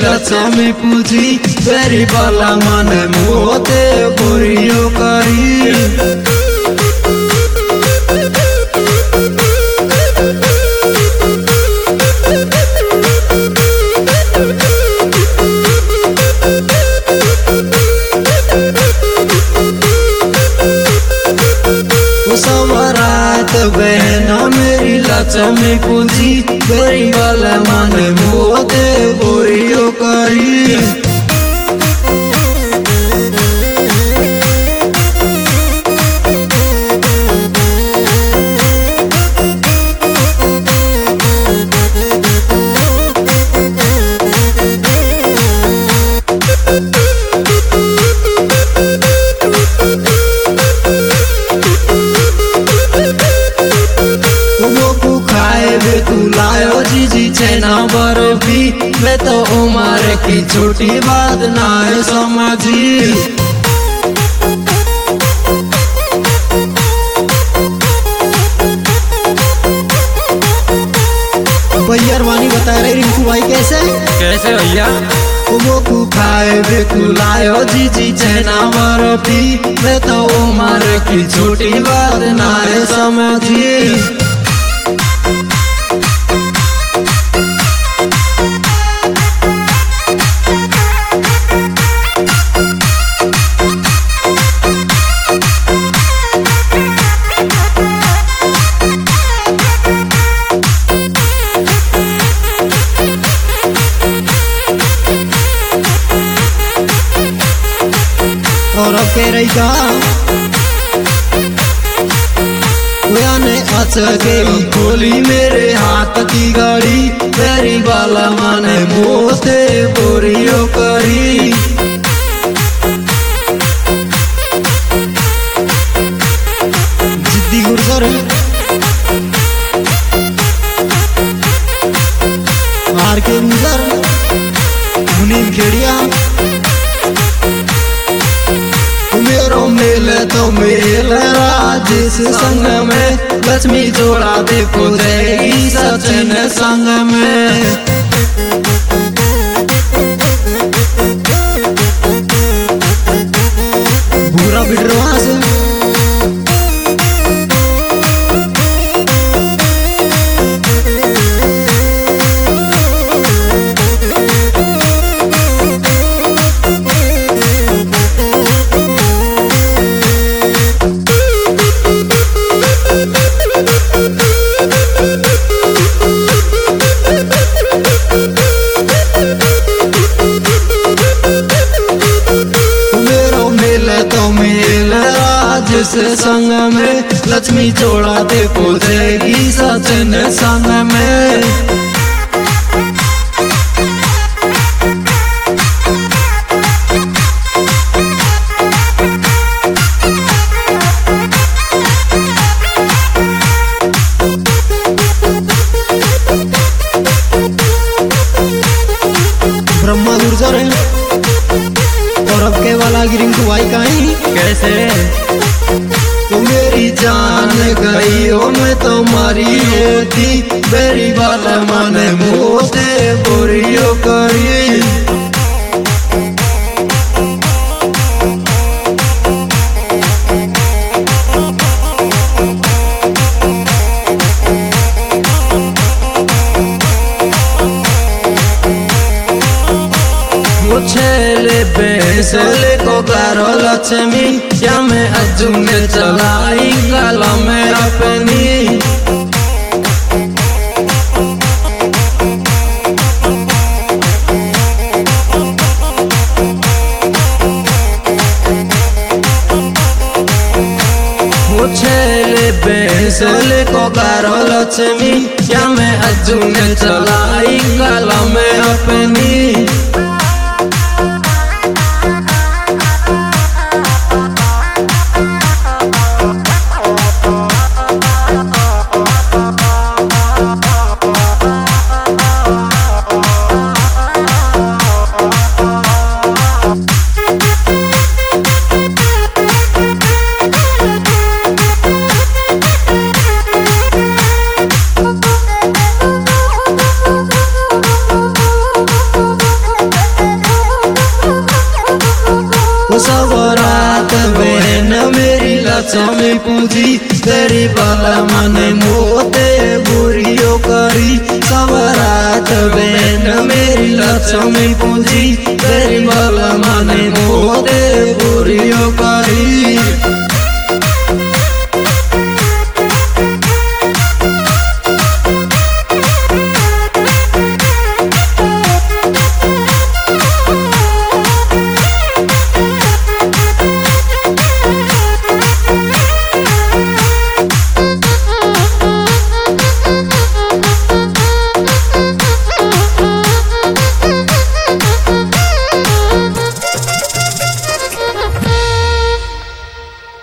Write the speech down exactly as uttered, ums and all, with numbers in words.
लक्ष्मी पूजी बेरी बाला मन मोते बोरियो करी बहना मेरी लक्ष्मी पूजी बेरी बाला मन मोते बोरियो करी जीजी छैना बर्फी मैं तो उम्र की छोटी बात ना है समझी भैया अरमानी बता रहे रिंकू भाई कैसे कैसे भैया वो को खाए बेकुलायो जीजी छैना बर्फी मैं तो उम्र की छोटी बात ना है समझी और अब कह रही का ने अचके खोली मेरे हाथ की गाड़ी बेरी बाला माने मोते बोरियो करी जिद्दी गुर्जर मार के गुजर मुनीम खेड़िया मेरो मेले तो मेल राजेश संग में लक्ष्मी जोड़ा देखो जाएगी सचिन संग में बुरा बिडरवा से से संग में लक्ष्मी जोड़ा देखो जाएगी सचिन संग में ब्रह्मा गुर्जर है और अब के वाला गिरिंकू भाई कहीं कैसे तू मेरी जान गई हो मैं तुम्हारी होती बेरी बाला मन मोते बोरियो करी छेले बेसले को करो लक्ष्मी क्या मैं अर्जुन चलाई गला में अपनी छेले बेसले को करो लक्ष्मी क्या मैं अर्जुन चलाई गला में अपनी लक्ष्मी पूजी तेरी बाला मने मोते बुरियो करी सब रात बहन मेरी लक्ष्मी पूजी तेरी बाला मने मोते बुरियो करी।